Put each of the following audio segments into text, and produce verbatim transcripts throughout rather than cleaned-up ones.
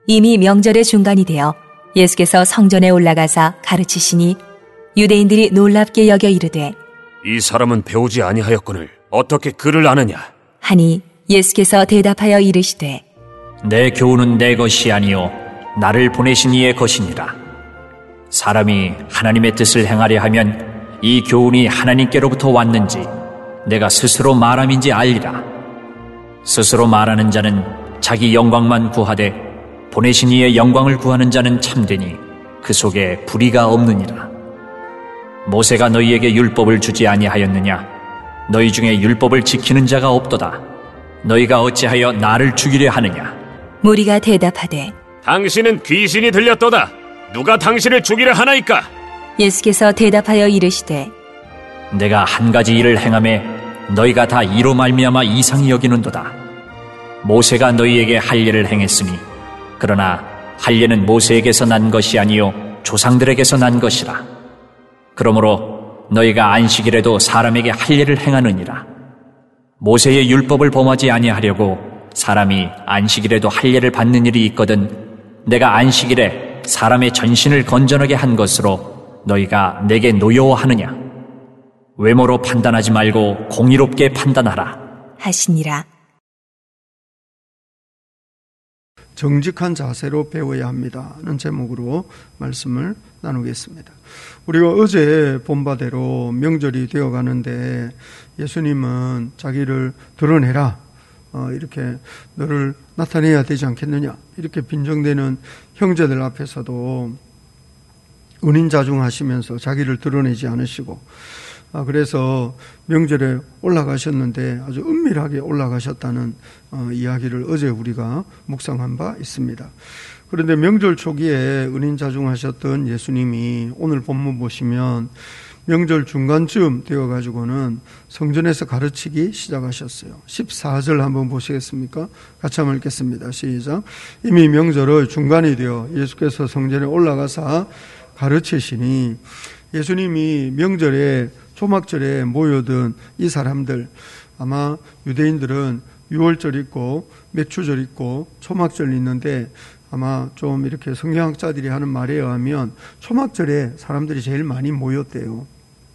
이미 명절의 중간이 되어 예수께서 성전에 올라가사 가르치시니 유대인들이 놀랍게 여겨 이르되 이 사람은 배우지 아니하였거늘 어떻게 그를 아느냐 하니 예수께서 대답하여 이르시되 내 교훈은 내 것이 아니요 나를 보내신 이의 것이니라. 사람이 하나님의 뜻을 행하려 하면 이 교훈이 하나님께로부터 왔는지 내가 스스로 말함인지 알리라. 스스로 말하는 자는 자기 영광만 구하되 보내신 이의 영광을 구하는 자는 참되니 그 속에 불의가 없느니라. 모세가 너희에게 율법을 주지 아니하였느냐? 너희 중에 율법을 지키는 자가 없도다. 너희가 어찌하여 나를 죽이려 하느냐? 무리가 대답하되 당신은 귀신이 들렸도다. 누가 당신을 죽이려 하나이까? 예수께서 대답하여 이르시되 내가 한 가지 일을 행하매 너희가 다 이로 말미암아 이상히 여기는도다. 모세가 너희에게 할례를 행했으니 그러나 할례는 모세에게서 난 것이 아니요 조상들에게서 난 것이라. 그러므로 너희가 안식일에도 사람에게 할례를 행하느니라. 모세의 율법을 범하지 아니하려고 사람이 안식일에도 할례를 받는 일이 있거든 내가 안식일에 사람의 전신을 건전하게 한 것으로 너희가 내게 노여워하느냐? 외모로 판단하지 말고 공의롭게 판단하라 하시니라. 정직한 자세로 배워야 합니다는 제목으로 말씀을 나누겠습니다. 우리가 어제 본 바대로 명절이 되어가는데 예수님은 자기를 드러내라, 어, 이렇게 너를 나타내야 되지 않겠느냐, 이렇게 빈정대는 형제들 앞에서도 은인자중하시면서 자기를 드러내지 않으시고, 아, 그래서 명절에 올라가셨는데 아주 은밀하게 올라가셨다는 어, 이야기를 어제 우리가 묵상한 바 있습니다. 그런데 명절 초기에 은인자중하셨던 예수님이 오늘 본문 보시면 명절 중간쯤 되어가지고는 성전에서 가르치기 시작하셨어요. 십사 절 한번 보시겠습니까? 같이 한번 읽겠습니다. 시작. 이미 명절의 중간이 되어 예수께서 성전에 올라가사 가르치시니, 예수님이 명절에 초막절에 모여든 이 사람들, 아마 유대인들은 유월절 있고 맥추절 있고 초막절 있는데 아마 좀 이렇게 성경학자들이 하는 말에 의하면 초막절에 사람들이 제일 많이 모였대요.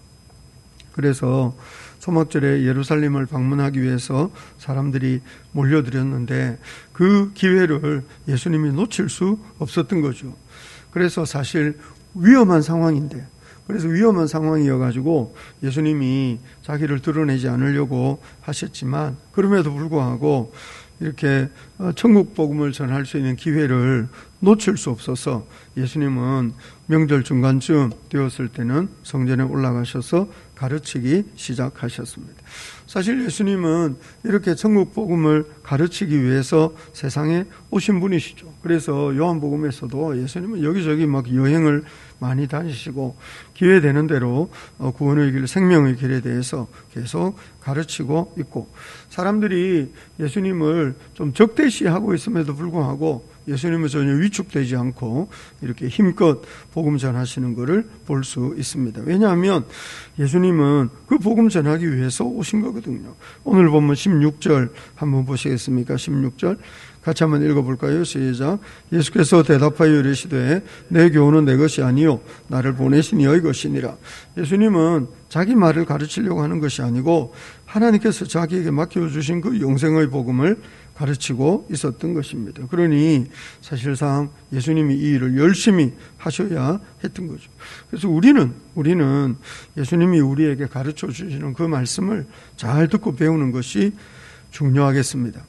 그래서 초막절에 예루살렘을 방문하기 위해서 사람들이 몰려들었는데 그 기회를 예수님이 놓칠 수 없었던 거죠. 그래서 사실 위험한 상황인데, 그래서 위험한 상황이어가지고 예수님이 자기를 드러내지 않으려고 하셨지만, 그럼에도 불구하고 이렇게 천국 복음을 전할 수 있는 기회를 놓칠 수 없어서 예수님은 명절 중간쯤 되었을 때는 성전에 올라가셔서 가르치기 시작하셨습니다. 사실 예수님은 이렇게 천국 복음을 가르치기 위해서 세상에 오신 분이시죠. 그래서 요한복음에서도 예수님은 여기저기 막 여행을 많이 다니시고 기회 되는 대로 구원의 길, 생명의 길에 대해서 계속 가르치고 있고, 사람들이 예수님을 좀 적대시하고 있음에도 불구하고 예수님은 전혀 위축되지 않고 이렇게 힘껏 복음 전하시는 것을 볼 수 있습니다. 왜냐하면 예수님은 그 복음 전하기 위해서 오신 거거든요. 오늘 보면 십육 절 한번 보시겠습니까? 십육 절 같이 한번 읽어볼까요? 시작. 예수께서 대답하여 이르시되 내 교훈은 내 것이 아니요 나를 보내신 이의 것이니라. 예수님은 자기 말을 가르치려고 하는 것이 아니고 하나님께서 자기에게 맡겨주신 그 영생의 복음을 가르치고 있었던 것입니다. 그러니 사실상 예수님이 이 일을 열심히 하셔야 했던 거죠. 그래서 우리는 우리는 예수님이 우리에게 가르쳐 주시는 그 말씀을 잘 듣고 배우는 것이 중요하겠습니다.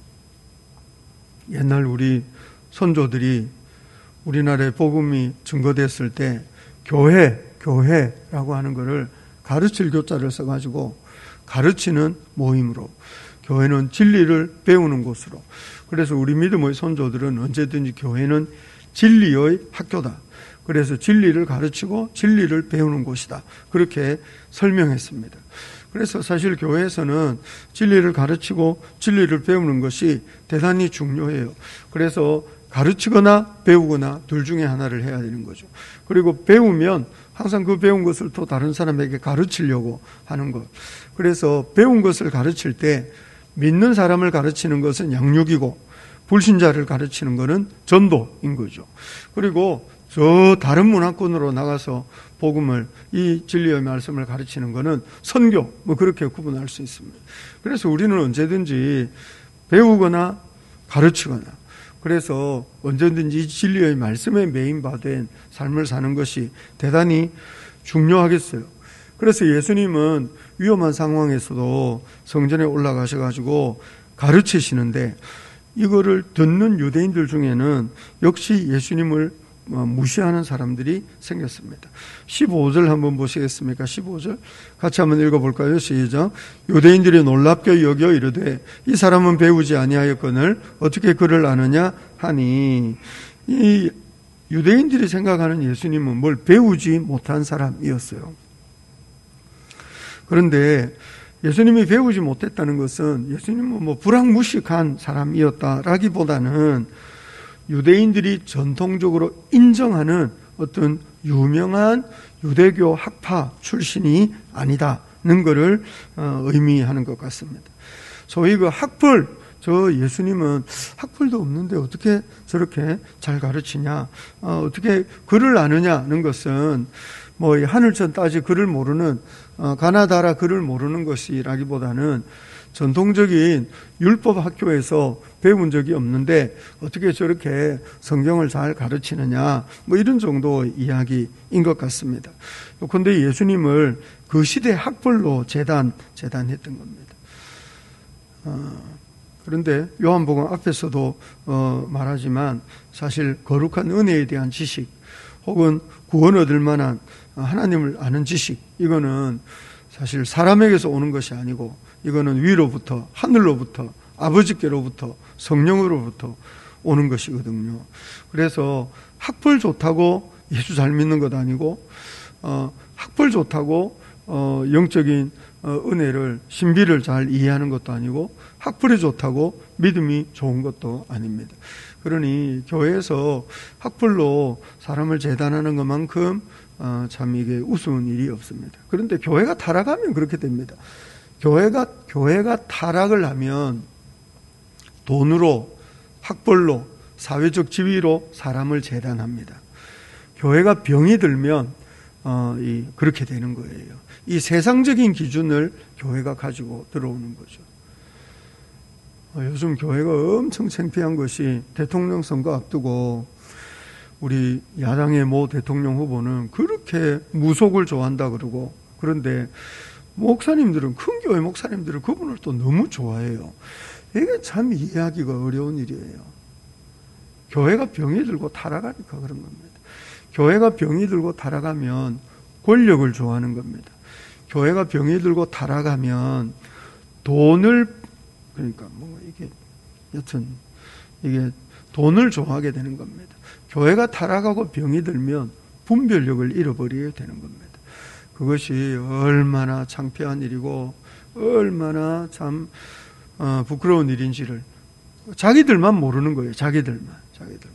옛날 우리 선조들이 우리나라에 복음이 증거됐을 때 교회, 교회라고 하는 것을 가르칠 교자를 써가지고 가르치는 모임으로, 교회는 진리를 배우는 곳으로, 그래서 우리 믿음의 선조들은 언제든지 교회는 진리의 학교다, 그래서 진리를 가르치고 진리를 배우는 곳이다, 그렇게 설명했습니다. 그래서 사실 교회에서는 진리를 가르치고 진리를 배우는 것이 대단히 중요해요. 그래서 가르치거나 배우거나 둘 중에 하나를 해야 되는 거죠. 그리고 배우면 항상 그 배운 것을 또 다른 사람에게 가르치려고 하는 것. 그래서 배운 것을 가르칠 때 믿는 사람을 가르치는 것은 양육이고, 불신자를 가르치는 것은 전도인 거죠. 그리고 저 다른 문화권으로 나가서 복음을, 이 진리의 말씀을 가르치는 것은 선교, 뭐 그렇게 구분할 수 있습니다. 그래서 우리는 언제든지 배우거나 가르치거나, 그래서 언제든지 진리의 말씀에 메인바된 삶을 사는 것이 대단히 중요하겠어요. 그래서 예수님은 위험한 상황에서도 성전에 올라가셔가지고 가르치시는데, 이거를 듣는 유대인들 중에는 역시 예수님을 무시하는 사람들이 생겼습니다. 십오 절 한번 보시겠습니까? 십오 절 같이 한번 읽어볼까요? 시작. 유대인들이 놀랍게 여겨 이르되 이 사람은 배우지 아니하였거늘 어떻게 그를 아느냐 하니, 이 유대인들이 생각하는 예수님은 뭘 배우지 못한 사람이었어요. 그런데 예수님이 배우지 못했다는 것은 예수님은 뭐 불황무식한 사람이었다라기보다는 유대인들이 전통적으로 인정하는 어떤 유명한 유대교 학파 출신이 아니다는 것을 의미하는 것 같습니다. 소위 그 학벌, 저 예수님은 학벌도 없는데 어떻게 저렇게 잘 가르치냐, 어, 어떻게 글을 아느냐는 것은 뭐 하늘천 따지 글을 모르는, 어, 가나다라 글을 모르는 것이라기보다는 전통적인 율법 학교에서 배운 적이 없는데 어떻게 저렇게 성경을 잘 가르치느냐, 뭐 이런 정도의 이야기인 것 같습니다. 그런데 예수님을 그 시대 학벌로 재단, 재단했던 겁니다. 어, 그런데 요한복음 앞에서도 어, 말하지만 사실 거룩한 은혜에 대한 지식 혹은 구원 얻을 만한 하나님을 아는 지식, 이거는 사실 사람에게서 오는 것이 아니고 이거는 위로부터, 하늘로부터, 아버지께로부터, 성령으로부터 오는 것이거든요. 그래서 학벌 좋다고 예수 잘 믿는 것 아니고, 어, 학벌 좋다고 어, 영적인 어, 은혜를, 신비를 잘 이해하는 것도 아니고, 학벌이 좋다고 믿음이 좋은 것도 아닙니다. 그러니 교회에서 학벌로 사람을 재단하는 것만큼 어, 참 이게 우스운 일이 없습니다. 그런데 교회가 타락하면 그렇게 됩니다. 교회가, 교회가 타락을 하면 돈으로, 학벌로, 사회적 지위로 사람을 재단합니다. 교회가 병이 들면 어, 이, 그렇게 되는 거예요. 이 세상적인 기준을 교회가 가지고 들어오는 거죠. 어, 요즘 교회가 엄청 창피한 것이 대통령 선거 앞두고 우리 야당의 모 대통령 후보는 그렇게 무속을 좋아한다 그러고, 그런데 목사님들은, 큰 교회 목사님들은 그분을 또 너무 좋아해요. 이게 참 이해하기가 어려운 일이에요. 교회가 병이 들고 타락하니까 그런 겁니다. 교회가 병이 들고 타락하면 권력을 좋아하는 겁니다. 교회가 병이 들고 타락하면 돈을, 그러니까 뭐 이게 여튼 이게 돈을 좋아하게 되는 겁니다. 교회가 타락하고 병이 들면 분별력을 잃어버리게 되는 겁니다. 그것이 얼마나 창피한 일이고 얼마나 참 어, 부끄러운 일인지를 자기들만 모르는 거예요. 자기들만, 자기들만.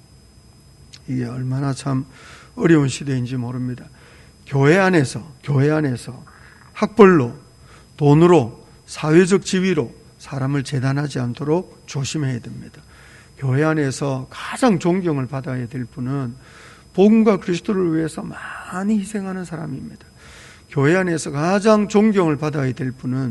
이게 얼마나 참 어려운 시대인지 모릅니다. 교회 안에서, 교회 안에서 학벌로, 돈으로, 사회적 지위로 사람을 재단하지 않도록 조심해야 됩니다. 교회 안에서 가장 존경을 받아야 될 분은 복음과 그리스도를 위해서 많이 희생하는 사람입니다. 교회 안에서 가장 존경을 받아야 될 분은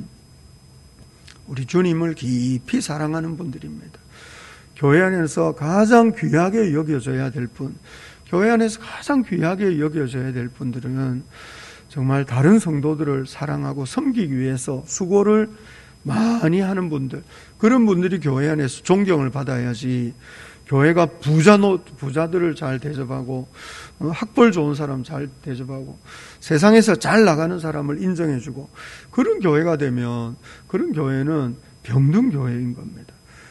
우리 주님을 깊이 사랑하는 분들입니다. 교회 안에서 가장 귀하게 여겨져야 될 분, 교회 안에서 가장 귀하게 여겨져야 될 분들은 정말 다른 성도들을 사랑하고 섬기기 위해서 수고를 많이 하는 분들, 그런 분들이 교회 안에서 존경을 받아야지, 교회가 부자, 부자들을 잘 대접하고 학벌 좋은 사람 잘 대접하고 세상에서 잘 나가는 사람을 인정해주고 그런 교회가 되면 그런 교회는 병든 교회인 겁니다.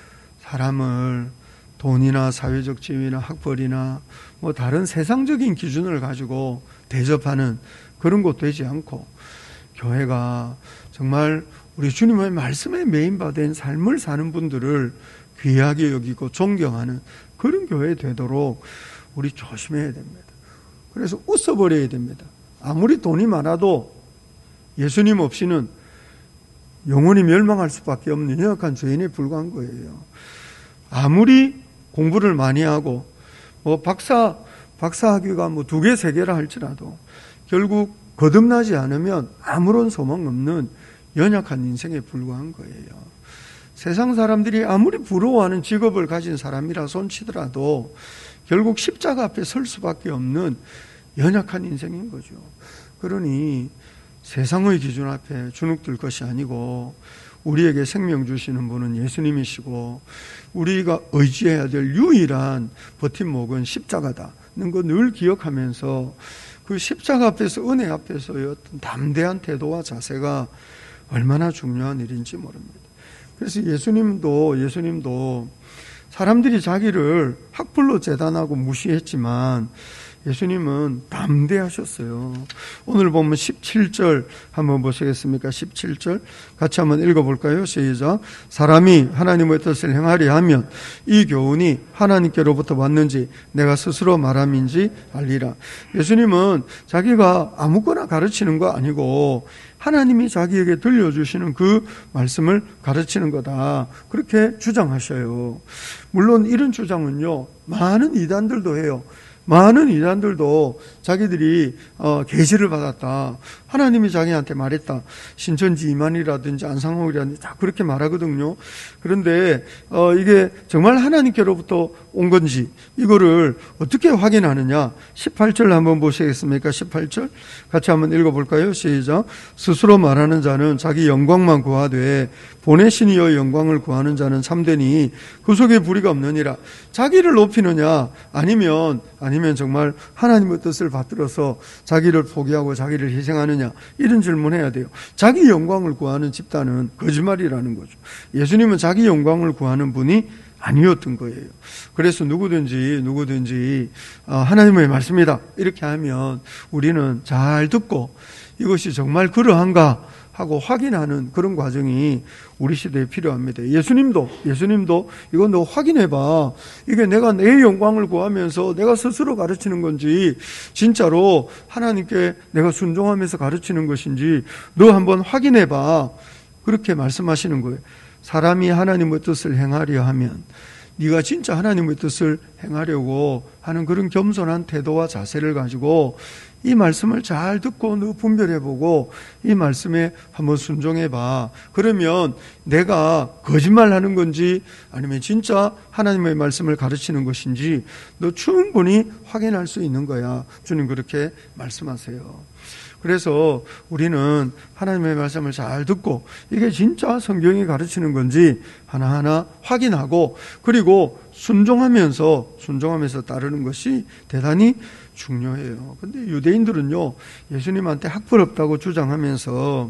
사람을 돈이나 사회적 지위나 학벌이나 뭐 다른 세상적인 기준을 가지고 대접하는 그런 곳 되지 않고, 교회가 정말 우리 주님의 말씀에 메인바된 삶을 사는 분들을 귀하게 여기고 존경하는 그런 교회 되도록 우리 조심해야 됩니다. 그래서 웃어버려야 됩니다. 아무리 돈이 많아도 예수님 없이는 영원히 멸망할 수밖에 없는 연약한 죄인에 불과한 거예요. 아무리 공부를 많이 하고 뭐 박사 박사 학위가 뭐 두 개, 세 개라 할지라도 결국 거듭나지 않으면 아무런 소망 없는 연약한 인생에 불과한 거예요. 세상 사람들이 아무리 부러워하는 직업을 가진 사람이라 손치더라도 결국 십자가 앞에 설 수밖에 없는 연약한 인생인 거죠. 그러니 세상의 기준 앞에 주눅들 것이 아니고 우리에게 생명 주시는 분은 예수님이시고 우리가 의지해야 될 유일한 버팀목은 십자가다는 거 늘 기억하면서 그 십자가 앞에서, 은혜 앞에서의 어떤 담대한 태도와 자세가 얼마나 중요한 일인지 모릅니다. 그래서 예수님도 예수님도 사람들이 자기를 학벌로 재단하고 무시했지만 예수님은 담대하셨어요. 오늘 보면 십칠 절 한번 보시겠습니까? 십칠 절 같이 한번 읽어볼까요? 시작. 사람이 하나님의 뜻을 행하려 하면 이 교훈이 하나님께로부터 왔는지 내가 스스로 말함인지 알리라. 예수님은 자기가 아무거나 가르치는 거 아니고 하나님이 자기에게 들려주시는 그 말씀을 가르치는 거다, 그렇게 주장하셔요. 물론 이런 주장은요 많은 이단들도 해요. 많은 이단들도 자기들이 어, 계시를 받았다, 하나님이 자기한테 말했다, 신천지 이만이라든지 안상홍이라든지 다 그렇게 말하거든요. 그런데 어, 이게 정말 하나님께로부터 온 건지 이거를 어떻게 확인하느냐. 십팔 절 한번 보시겠습니까? 십팔 절 같이 한번 읽어볼까요? 시작. 스스로 말하는 자는 자기 영광만 구하되 보내신 이의 영광을 구하는 자는 참되니 그 속에 불의가 없느니라. 자기를 높이느냐 아니면 아니면 정말 하나님의 뜻을 받들어서 자기를 포기하고 자기를 희생하느냐, 이런 질문해야 돼요. 자기 영광을 구하는 집단은 거짓말이라는 거죠. 예수님은 자기 영광을 구하는 분이 아니었던 거예요. 그래서 누구든지 누구든지 하나님의 말씀이다 이렇게 하면 우리는 잘 듣고 이것이 정말 그러한가 하고 확인하는 그런 과정이 우리 시대에 필요합니다. 예수님도 예수님도 이거 너 확인해봐. 이게 내가 내 영광을 구하면서 내가 스스로 가르치는 건지 진짜로 하나님께 내가 순종하면서 가르치는 것인지 너 한번 확인해봐. 그렇게 말씀하시는 거예요. 사람이 하나님의 뜻을 행하려 하면 네가 진짜 하나님의 뜻을 행하려고 하는 그런 겸손한 태도와 자세를 가지고 이 말씀을 잘 듣고 너 분별해보고 이 말씀에 한번 순종해봐. 그러면 내가 거짓말하는 건지 아니면 진짜 하나님의 말씀을 가르치는 것인지 너 충분히 확인할 수 있는 거야. 주님 그렇게 말씀하세요. 그래서 우리는 하나님의 말씀을 잘 듣고 이게 진짜 성경이 가르치는 건지 하나하나 확인하고 그리고 순종하면서 순종하면서 따르는 것이 대단히 중요해요. 근데 유대인들은요 예수님한테 학벌 없다고 주장하면서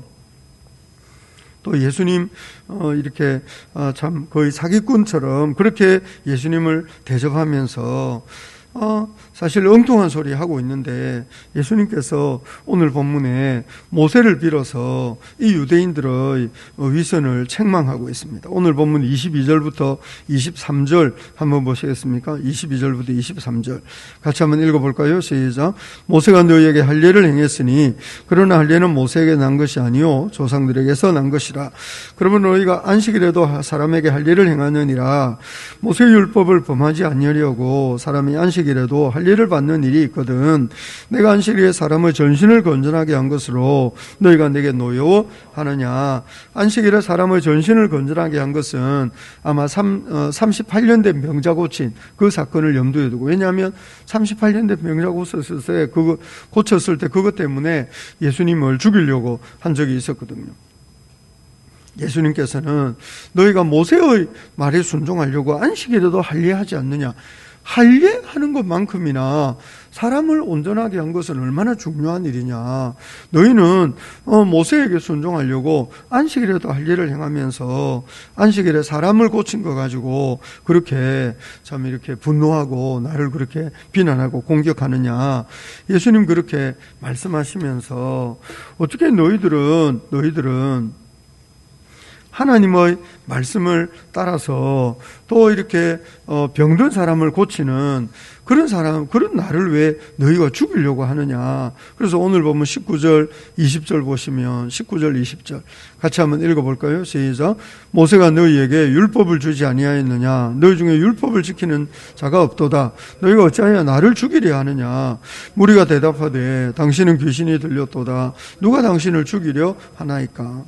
또 예수님 어 이렇게 어 참 거의 사기꾼처럼 그렇게 예수님을 대접하면서 어, 사실 엉뚱한 소리 하고 있는데 예수님께서 오늘 본문에 모세를 빌어서 이 유대인들의 위선을 책망하고 있습니다. 오늘 본문 이십이 절부터 이십삼 절 한번 보시겠습니까? 이십이 절부터 이십삼 절 같이 한번 읽어볼까요? 시작. 모세가 너희에게 할례를 행했으니 그러나 할례는 모세에게 난 것이 아니요 조상들에게서 난 것이라. 그러면 너희가 안식일에도 사람에게 할례를 행하느니라. 모세의 율법을 범하지 않으려고 사람이 안식 안식일에도 할례를 받는 일이 있거든. 내가 안식일에 사람의 전신을 건전하게 한 것으로 너희가 내게 노여워하느냐. 안식일에 사람의 전신을 건전하게 한 것은 아마 삼십팔 년 된 병자 고친 그 사건을 염두에 두고, 왜냐하면 삼십팔 년 된 병자 고쳤을 때 그거 고쳤을 때 그것 때문에 예수님을 죽이려고 한 적이 있었거든요. 예수님께서는 너희가 모세의 말에 순종하려고 안식일에도 할례하지 않느냐. 할례하는 것만큼이나 사람을 온전하게 한 것은 얼마나 중요한 일이냐. 너희는 모세에게 순종하려고 안식일에도 할례를 행하면서 안식일에 사람을 고친 거 가지고 그렇게 참 이렇게 분노하고 나를 그렇게 비난하고 공격하느냐. 예수님 그렇게 말씀하시면서 어떻게 너희들은 너희들은 하나님의 말씀을 따라서 또 이렇게 병든 사람을 고치는 그런 사람, 그런 나를 왜 너희가 죽이려고 하느냐. 그래서 오늘 보면 십구 절, 이십 절 보시면 십구 절, 이십 절 같이 한번 읽어볼까요? 시작. 모세가 너희에게 율법을 주지 아니하였느냐. 너희 중에 율법을 지키는 자가 없도다. 너희가 어찌하여 나를 죽이려 하느냐. 무리가 대답하되 당신은 귀신이 들렸도다. 누가 당신을 죽이려 하나이까.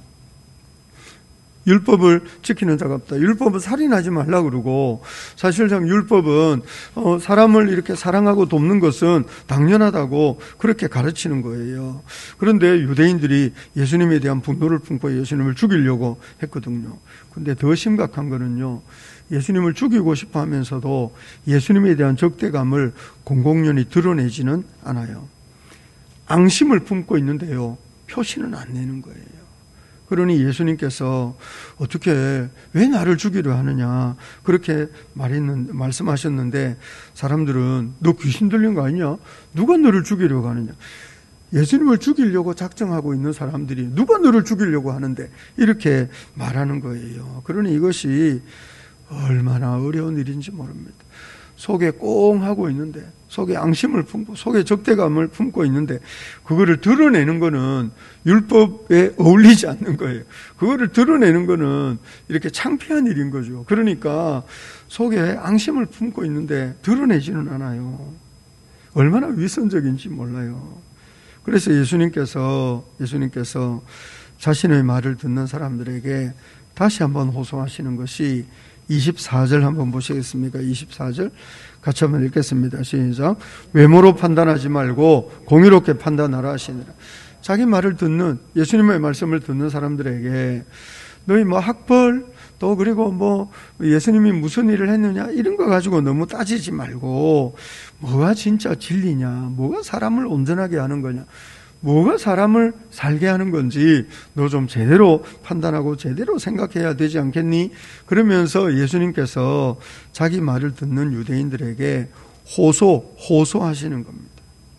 율법을 지키는 자가 없다. 율법은 살인하지 말라 그러고, 사실상 율법은 어, 사람을 이렇게 사랑하고 돕는 것은 당연하다고 그렇게 가르치는 거예요. 그런데 유대인들이 예수님에 대한 분노를 품고 예수님을 죽이려고 했거든요. 그런데 더 심각한 거는요, 예수님을 죽이고 싶어 하면서도 예수님에 대한 적대감을 공공연히 드러내지는 않아요. 앙심을 품고 있는데요, 표시는 안 내는 거예요. 그러니 예수님께서 어떻게 왜 나를 죽이려 하느냐 그렇게 말했는, 말씀하셨는데 사람들은 너 귀신 들린 거 아니냐? 누가 너를 죽이려고 하느냐? 예수님을 죽이려고 작정하고 있는 사람들이 누가 너를 죽이려고 하는데 이렇게 말하는 거예요. 그러니 이것이 얼마나 어려운 일인지 모릅니다. 속에 꽁 하고 있는데, 속에 앙심을 품고 속에 적대감을 품고 있는데 그거를 드러내는 거는 율법에 어울리지 않는 거예요. 그거를 드러내는 거는 이렇게 창피한 일인 거죠. 그러니까 속에 앙심을 품고 있는데 드러내지는 않아요. 얼마나 위선적인지 몰라요. 그래서 예수님께서 예수님께서 자신의 말을 듣는 사람들에게 다시 한번 호소하시는 것이 이십사 절 한번 보시겠습니까? 이십사 절 같이 한번 읽겠습니다. 시작. 외모로 판단하지 말고 공의롭게 판단하라 하시니라. 자기 말을 듣는, 예수님의 말씀을 듣는 사람들에게 너희 뭐 학벌 또 그리고 뭐 예수님이 무슨 일을 했느냐 이런 거 가지고 너무 따지지 말고 뭐가 진짜 진리냐, 뭐가 사람을 온전하게 하는 거냐, 뭐가 사람을 살게 하는 건지 너 좀 제대로 판단하고 제대로 생각해야 되지 않겠니? 그러면서 예수님께서 자기 말을 듣는 유대인들에게 호소, 호소하시는 겁니다.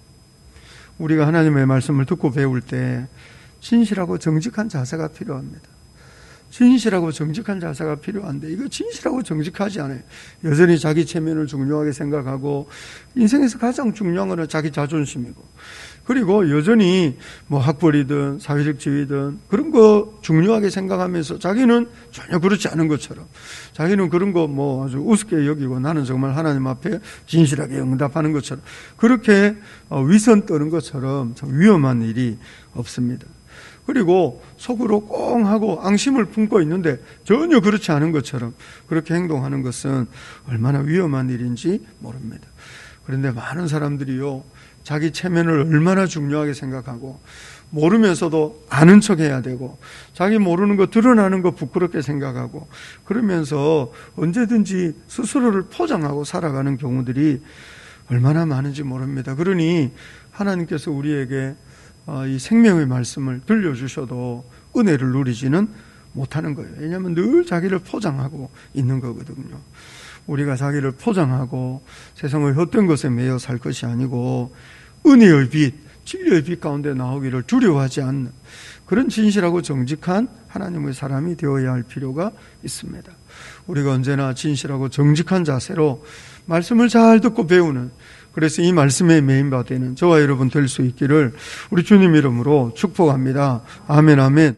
우리가 하나님의 말씀을 듣고 배울 때 진실하고 정직한 자세가 필요합니다. 진실하고 정직한 자세가 필요한데 이거 진실하고 정직하지 않아요. 여전히 자기 체면을 중요하게 생각하고 인생에서 가장 중요한 것은 자기 자존심이고, 그리고 여전히 뭐 학벌이든 사회적 지위든 그런 거 중요하게 생각하면서 자기는 전혀 그렇지 않은 것처럼, 자기는 그런 거 뭐 아주 우습게 여기고 나는 정말 하나님 앞에 진실하게 응답하는 것처럼 그렇게 위선 떠는 것처럼 참 위험한 일이 없습니다. 그리고 속으로 꽁 하고 앙심을 품고 있는데 전혀 그렇지 않은 것처럼 그렇게 행동하는 것은 얼마나 위험한 일인지 모릅니다. 그런데 많은 사람들이요, 자기 체면을 얼마나 중요하게 생각하고 모르면서도 아는 척 해야 되고 자기 모르는 거 드러나는 거 부끄럽게 생각하고 그러면서 언제든지 스스로를 포장하고 살아가는 경우들이 얼마나 많은지 모릅니다. 그러니 하나님께서 우리에게 이 생명의 말씀을 들려주셔도 은혜를 누리지는 못하는 거예요. 왜냐하면 늘 자기를 포장하고 있는 거거든요. 우리가 자기를 포장하고 세상의 헛된 것에 매여 살 것이 아니고 은혜의 빛, 진리의 빛 가운데 나오기를 두려워하지 않는 그런 진실하고 정직한 하나님의 사람이 되어야 할 필요가 있습니다. 우리가 언제나 진실하고 정직한 자세로 말씀을 잘 듣고 배우는, 그래서 이 말씀에 메인바 되는 저와 여러분 될 수 있기를 우리 주님 이름으로 축복합니다. 아멘, 아멘.